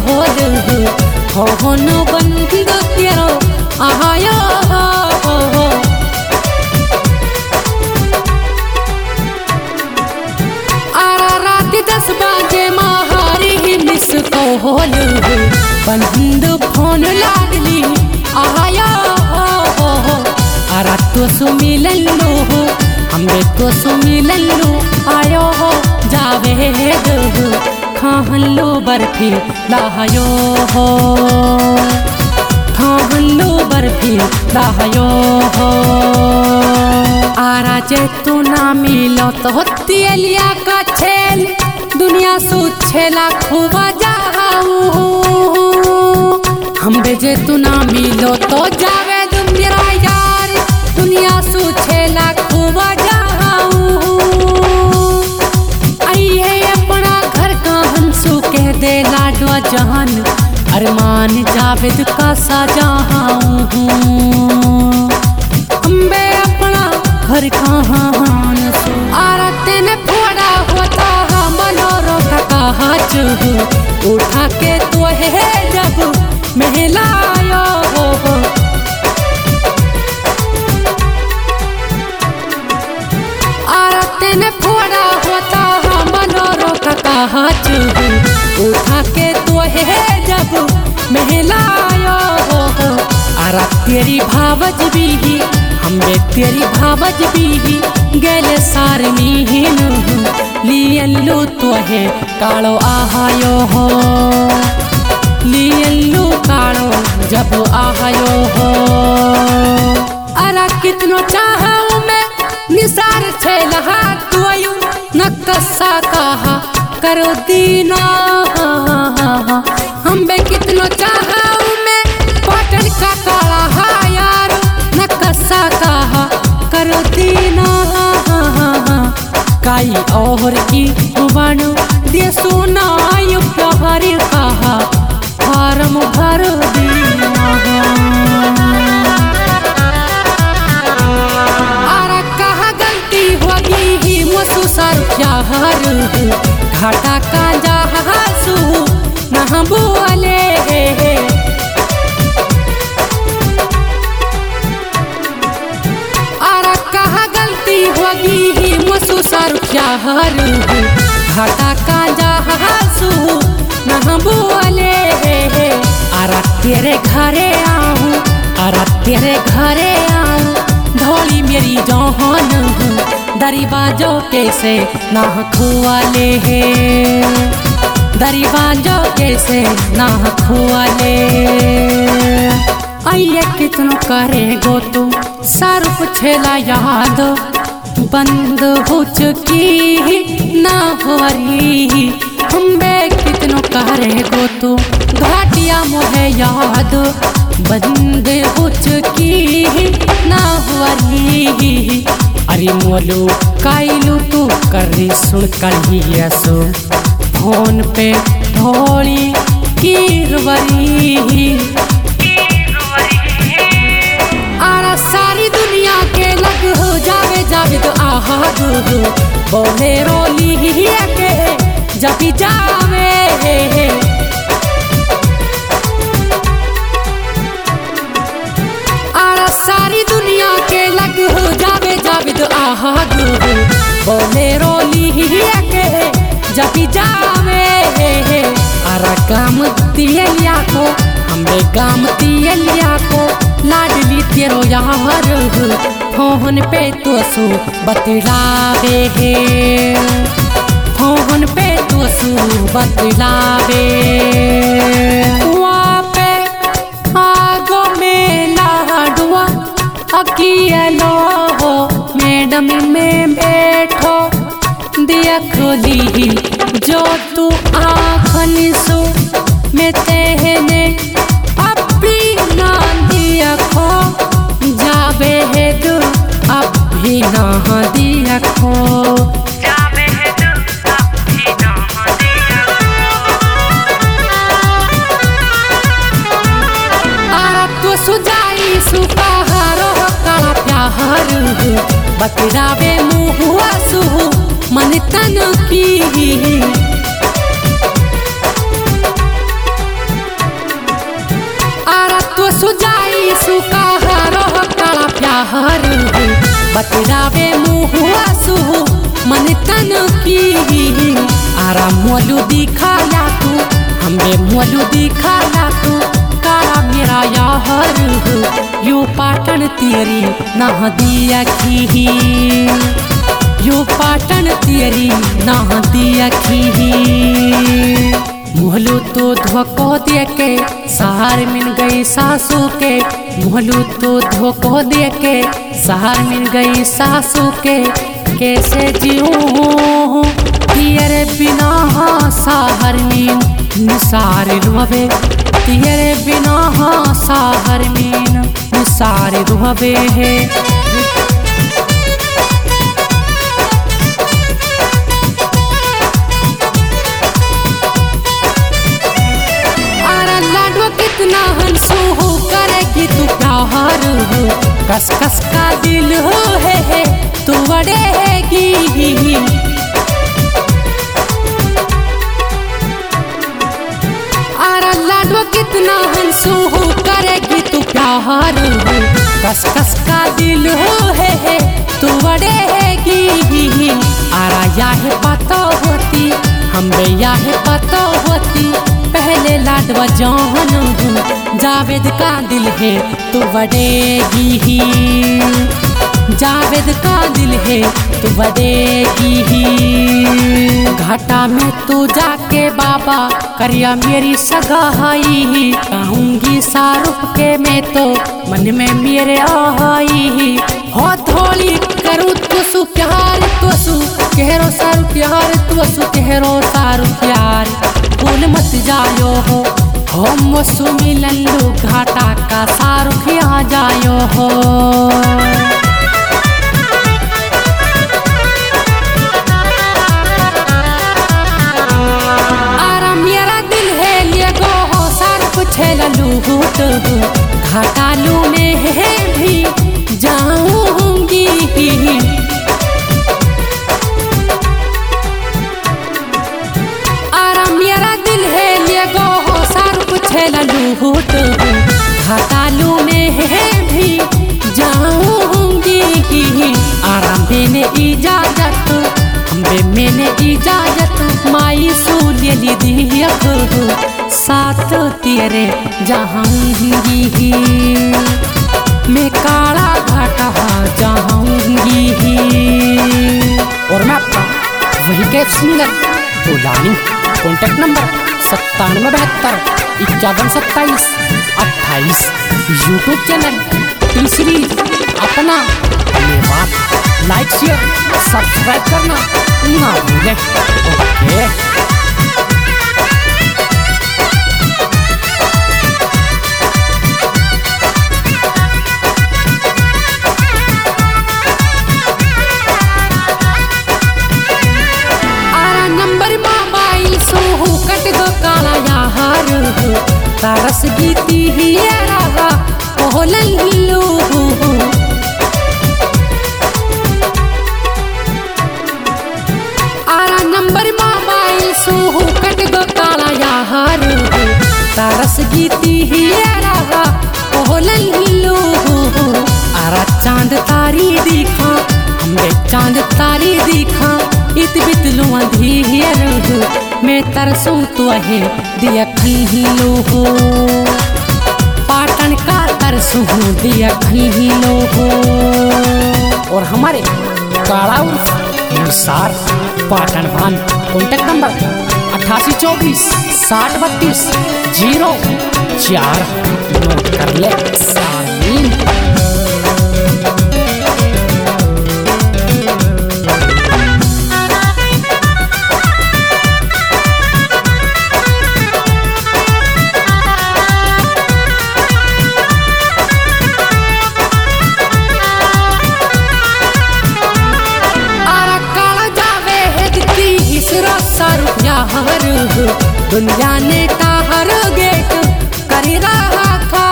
होल होन बंद तेरो आया आरा रात 10 बजे महारी मिस कॉल बंद फोन लागली आया आरा तो सुमिलन लो हमरे तो सुमिलन लो आयो हो जावेद खाहन लो बर्फी लायो हो खाहन लो बर्फी लायो हो आरा जे तू ना मिलो तो तेलिया का छेल दुनिया सुछेला खुबा जाऊ हम बेजे तू ना मिलो तो जावेद मेरा यार दुनिया सुछेला खुबा जाऊ आइए अपना घर का हंसू कह दे लाडवा जहान अरमान जावेद का साजाऊं अम्बे अपना घर कहाँ हंसू आरते ने फोड़ा होता मनोरो काच उठा के तो है जब महलायो आरते ने फोड़ा होता मनोरो काच उठा के तो है जब महलायो आरा तेरी भावज भी हमरे तेरी भावज भी गेले सार मीन लियल्लू तो है कालो आहायो हो लियल्लू कालो जब आहायो हो अरा कितनो चाहूं मैं निसार छेलहा तुयू नक्कसा कहा करो दीना हम बे कितनो चाहूं मैं पाटन का काला यार नक्कसा कहा करो दीना काई और की बनो दे सुनायु प्यार कहा फार्म भर दीना आरा कहा गलती होगी ही मुसु सर प्यार घाटा का जहासू न बोले आरा कहा गलती होगी ही मुसु सर प्यार घाटा का जहासू न बोले आरा तेरे घरे आऊं आरा तेरे घरे आऊं धोली मेरी जौहन दरवाजो कैसे ना खुआले दरवाजो कैसे ना खुआले आइए कितनो करे गो तू सारू पुछेला याद बंद हो चुकी ना हमारी हम बे कितनो करे गो तू घाटिया मोहे याद बंद हो चुकी ना हमारी अरे मोलू काइलू तू करी सुन कलियसो फोन पे भोली कीरवरी आरा सारी दुनिया के लग हो जावे जावे तो आहा बोले रोली के जब जावे आरा सारी दुनिया के लग हो जावे जावे तो आहा बोले रोली के जब जावे आरा काम तियलिया को हमरे काम तियलिया को लाडली तेरो यार फोन पे तो सु बतलावे फोन पे तो सु बतलावे वहाँ पे आगो में लाडवा अकेलो हो मैडम में बैठो दिया खोली जो तू आँखन सो में तेहने अपनी ना दिया खो जावे है तू अभी ना दिया खो जावे है तू अभी ना दिया आरा तो सुजाई सुपहारो काला प्यार बतरावे मुहुआ सु मन तन की कतरावे मुँह आंसू मन तन की आरा मोलू दिखाया तू हमें मोलू दिखाया तू काला मेरा यार यू पाटन तेरी ना दिया की यू पाटन तेरी ना दिया की मोहलू तो धोखो दे के सहार मिल गई सासू के मोहलू तो धोखो दे के सहार मिल गई सासू के कैसे जीऊं तेरे बिना सहार मीन निसार रुहबे तेरे बिना सहार मीन निसार रुहबे है कितना हंसू हो करेगी तू प्यार हो कस कस का दिल हो है तू बढ़ेगी आरा लाडो कितना हंसू हो करेगी तू प्यार हो कस कस का दिल हो है तू बढ़ेगी आरा याह पता होती हमें याह पता होती पहले लाडवा जान जावेद का दिल है तू बढ़ेगी जावेद का दिल है तू बढ़ेगी घाटा में तू जाके बाबा करिया मेरी सगाई कहूँगी शाहरुख के मैं तो मन में मेरे आई हो थोड़ी करूँ तुसु प्यार तुसु कहरो सारू प्यार तुसु कहरो सारू प्यार भूल मत जायो हो हम सुमिलन लो घाटा का सारुख आ जायो हो आरा मेरा दिल है लिए गो हो सारुख छेलू घाटा लू में है भी जाऊंगी लूट घाटालू में है भी जाऊंगी आराम देने इजाजत मैंने इजाजत माई सूल्य ली दिया साथ तेरे जाऊंगी मैं काला घाटा जाऊंगी और मैं आपका वही के सिंगर बुलानी कॉन्टेक्ट नंबर 9772512728 यूट्यूब चैनल तीसरी अपना धन्यवाद लाइक शेयर सब्सक्राइब करना ना भूलें ओके तरस गीती ही रहा ओहलू आरा नंबर मोबाइल सूहू कट गो काला यार तरस गीती ही रहा ओहलू आरा चांद तारी दिखा हमें चांद तारी दिखा इत बितलू अंधेर मैं तरसूं तो है दिया खीलो हो पाटन का तरसूं दिया खीलो हो और हमारे काला निसार पाटन भान कॉन्टेक्ट नंबर 8824603204 नोट कर ले सामीन दुनिया ने ताहर गेट कर रहा था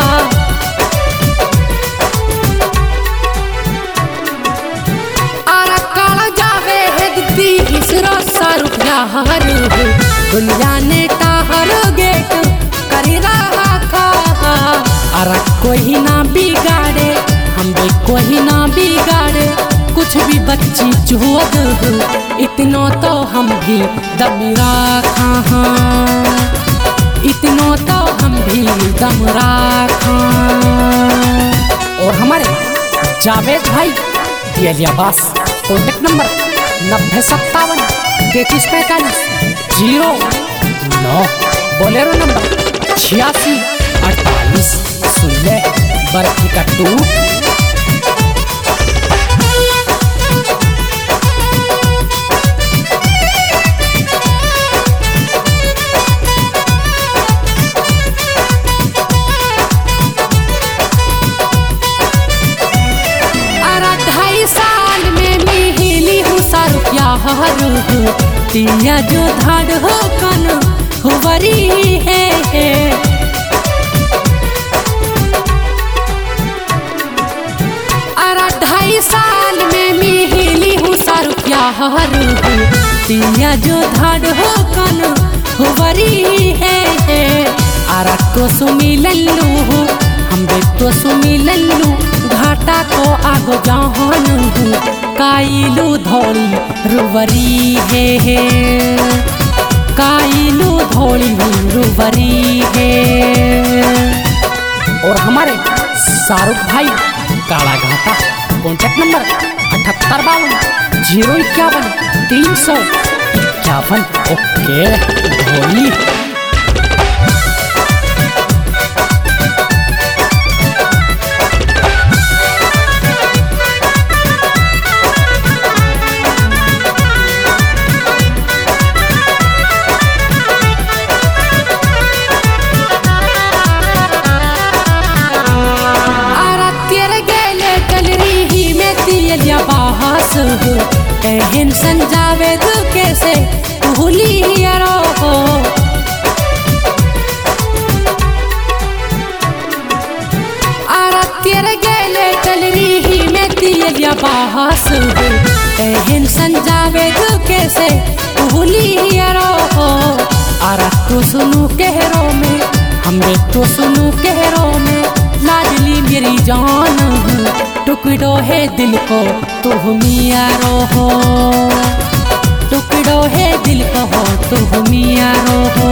आरा काला जावे है दी इसरा सारुख यार दुनिया ने ताहर गेट कर रहा था आरा कोई ना बिगाड़े हम भी कोई ना बिगाड़े बच्ची चुहद इतनो तो हम भी दम राखा हाँ, इतनो तो हम भी दम राखा। और हमारे जावेद भाई दिया बास कॉन्टेक्ट नंबर 9057 3345 09, बोलेरो नंबर 8648 16 बर्फी का 2। तिया जो धाड़ हो कन हुवरी है, अरा 2.5 साल में मिली हूँ सारुपिया हरू। तिया जो धाड़ हो कन हुवरी है, अरा तो सुमी लल्लू हम बे तो सुमी लल्लू घाटा को आगो जहान काइलू धोड़ी रुवरी है, काइलू धोड़ी रुवरी है। और हमारे शाहरुख भाई काला घाटा कॉन्टेक्ट नंबर 7852 051 351। ओके धोड़ी। एहन संजावे दु कैसे भूली यारो हो, आरा तेरे गेले कलरी ही में तिया बाहस। एहन संजावे दु कैसे भूली यारो हो, आरा तो सुनू कहरो में हमरे तो सुनू कहरो में लाडली मेरी जान टुकड़ो है दिल को तुम यारो हो, टुकड़ो है दिल को हो तुम यारो हो।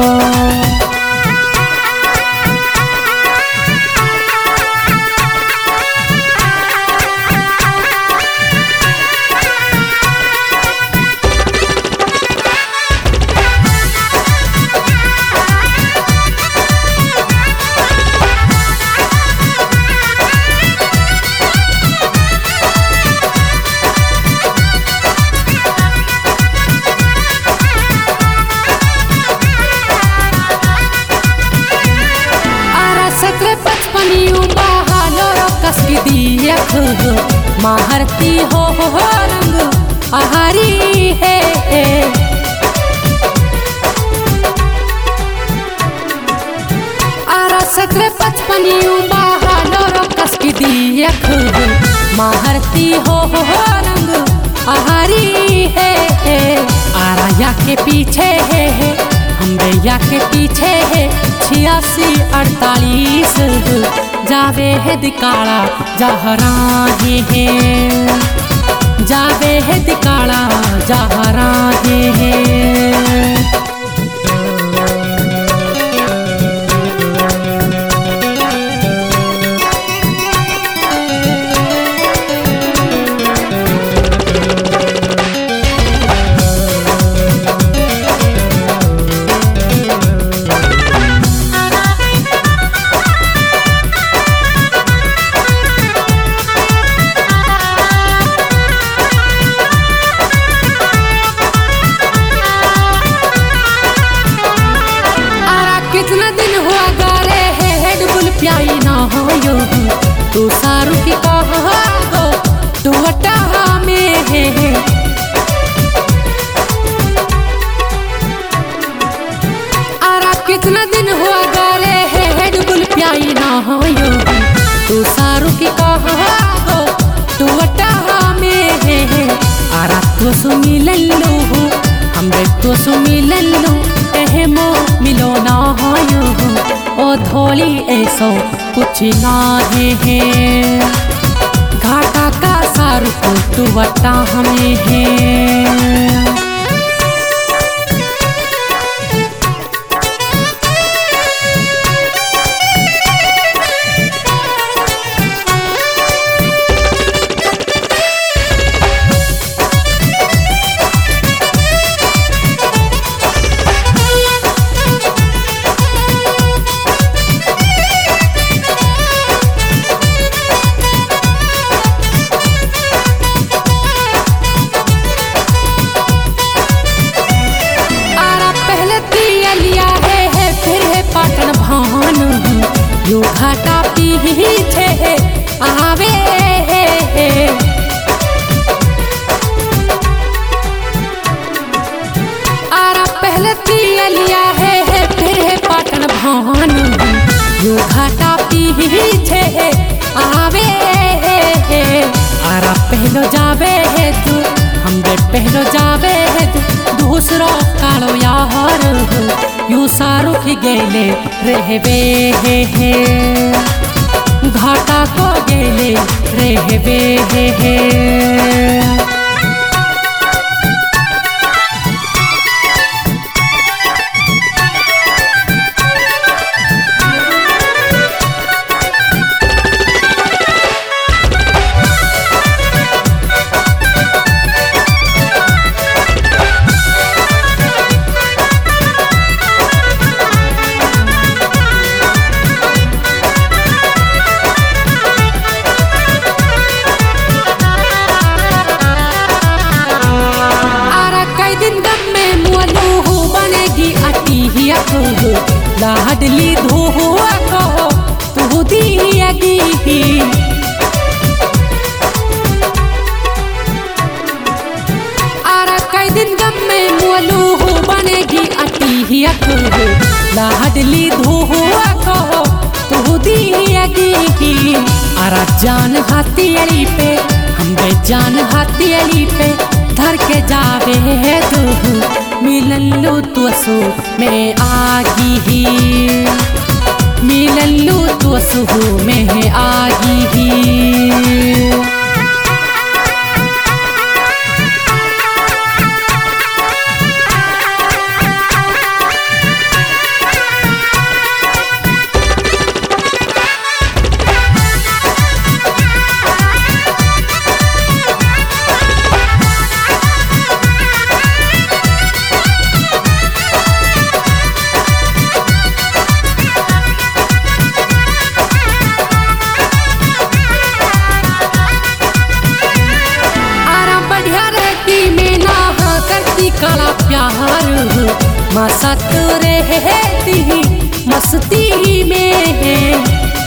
माहरती हो रंग आहारी है, आरा 17-55 बहालो कस की दियख। माहरती हो रंग आहारी है, आरा या के पीछे है हम या के पीछे है 86-48 जावे है दिकाला जहरा है, जावे है दिकाला जहरा है। तू सारू की कहा गो तू वटा में है, आरा कितना दिन हुआ गारे है डुबुल प्याई ना हो यो। तू सारू की कहा गो तू वटा में है, आरा तो सुमी लल्लू हमरे तो सुमी लल्लू एहमो मिलो ना हो यो। ओ धोली ऐसो कुछ ना है घाटा का सारू तो वटा हमें है। यो घाटा पीछे आवे आरा पहले लिया है फिर है पाटन भान। यो घाटा पीछे आवे आरा पहलो जावे है तू हम बे पहलो जावे है तू दूसरो कालो यार यू सारू की गेले रहबे है घाटा को गेले रहबे है। लाडली धोआ को तू दियागी आरा कई दिन गम में मुअलू बनेगी अटी लाडली धोआ को तू दियागी आरा जान हथियारी पे हम बेजान हथियारी पे धर के जावे है तू मिलल्लू तो सो में आगी ही मिलल्लू तो सो में आगी ही। काला प्यार मसत रहती मस्ती में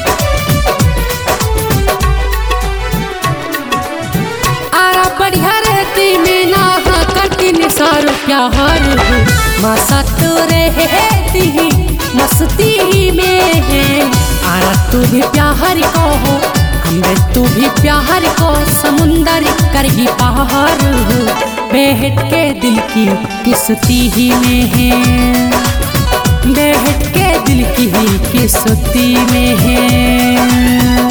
आरा बढ़िया रहती में ना करती निसार प्यार मसत रहती मस्ती में आरा तू भी प्यार को हमरे तू भी प्यार को समुंदर करगी पार बेहट के दिल की किस्ती ही में है बेहट के दिल की ही किस्ती में है।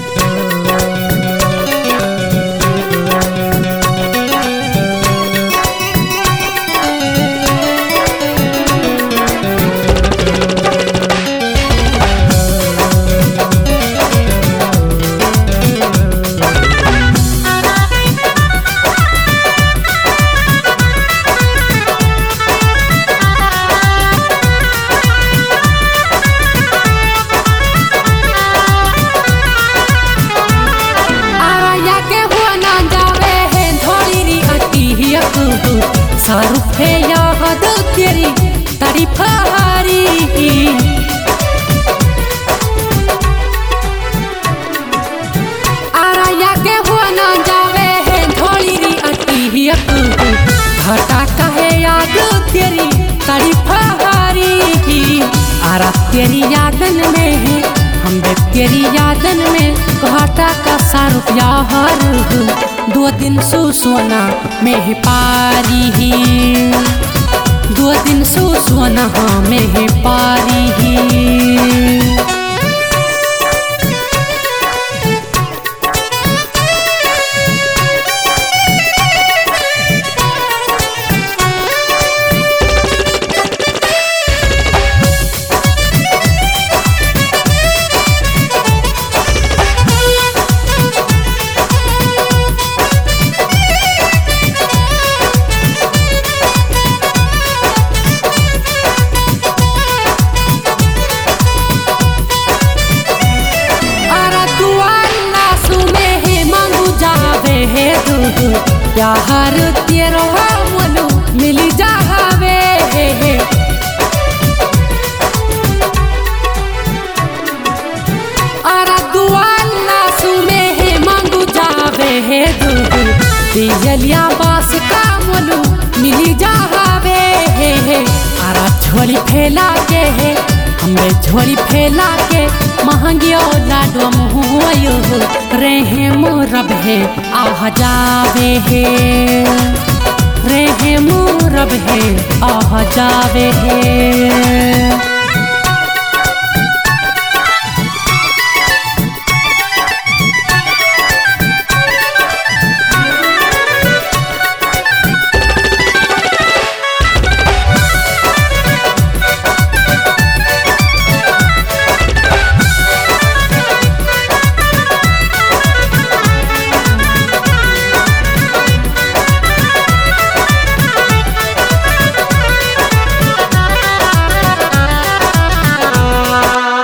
सारू है याद तेरी तारीफ हारी आरा या के हुआ ना जावे है थोड़ी री अटी घाटा का है याद तेरी तारीफ हारी आरा तेरी यादन में है हम तेरी यादन में घाटा का सारू प्यार 2 दिन सोना में पारी ही 2 दिन सोना में पारी ही। दिल्ली जावे आरा झोली फैला के हमरे झोली फैला के महंगियो लाडो मुहुयो रहे मोरब है आह जावे रहे मोरब है आह जावे